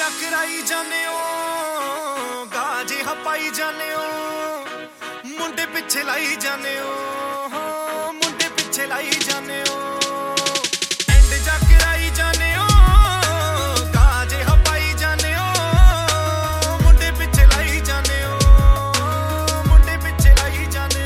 कराई जाने गाजे हपाई जाने मुंडे पिछे लाई जाने मुंडे पिछे लाई जाने एंड जा कराई जाने गाजे हपाई जाने मुंडे पिछे लाई जाने मुंडे पिछे लाई जाने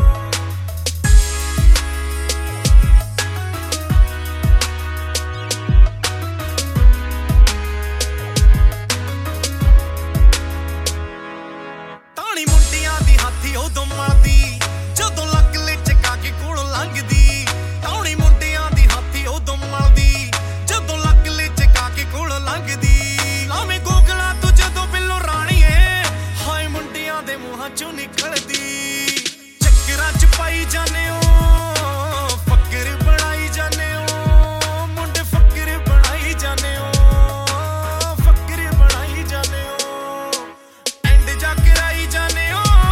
उदों मलदी जदों लक लिचका के कोलों लंघदी तौणी मुंडियां दी हाथी उदों मलदी जदों लक लिचका के कोलों लंघदी लावें गोगला तू जदों बिल्लो राणीए हाय मुंडियां दे मूहां चों निकलदी चक्करां च पाई जाने फक्कर बनाई जाने मुंडे फक्कर बनाई जाने फक्कर बनाई जाने एंड जा कराई जाने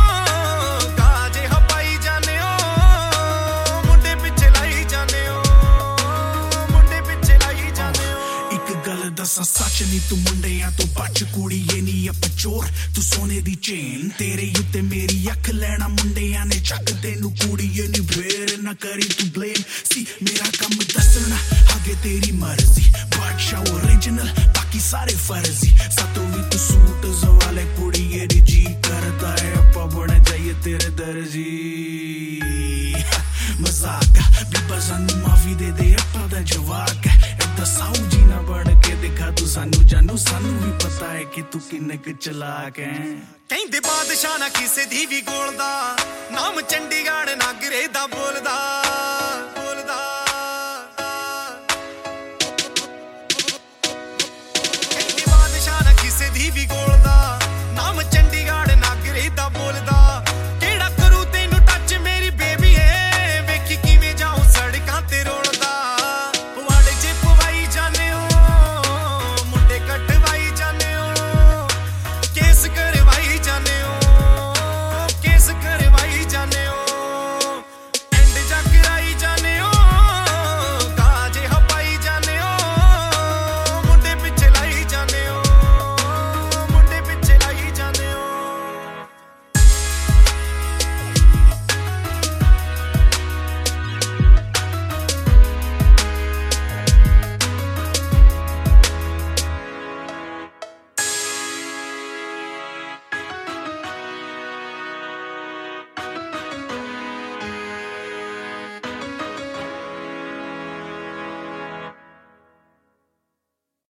दसा सच नी तू मुंडियां तो बच कुड़ी ये नी अपचोर तू सोने दी चेन तेरे उत्ते मेरी अख लेना मुंडियां ने चक तेनू कुड़ी ये नी भेर ना करी तू ब्लेम सी मेरा कम दसना आगे तेरी मर्जी बादशाह ओरिजिनल बाकी सारे फर्जी सातों भी तू सूट सवाले कुड़ी ये नी जी करता है अपा बने जाइए तेरे दर्जी मजाक भी बजानू माफी दे अपा दा जवाक इदा साऊ जी ना बन के दिखा तू सानू जानू सानू भी पता है कि तू किन्ने क चलाक है कहंदे बादशाह ना किसे दी भी गोलदा नाम चंडीगढ़ नागरे दा बोलदा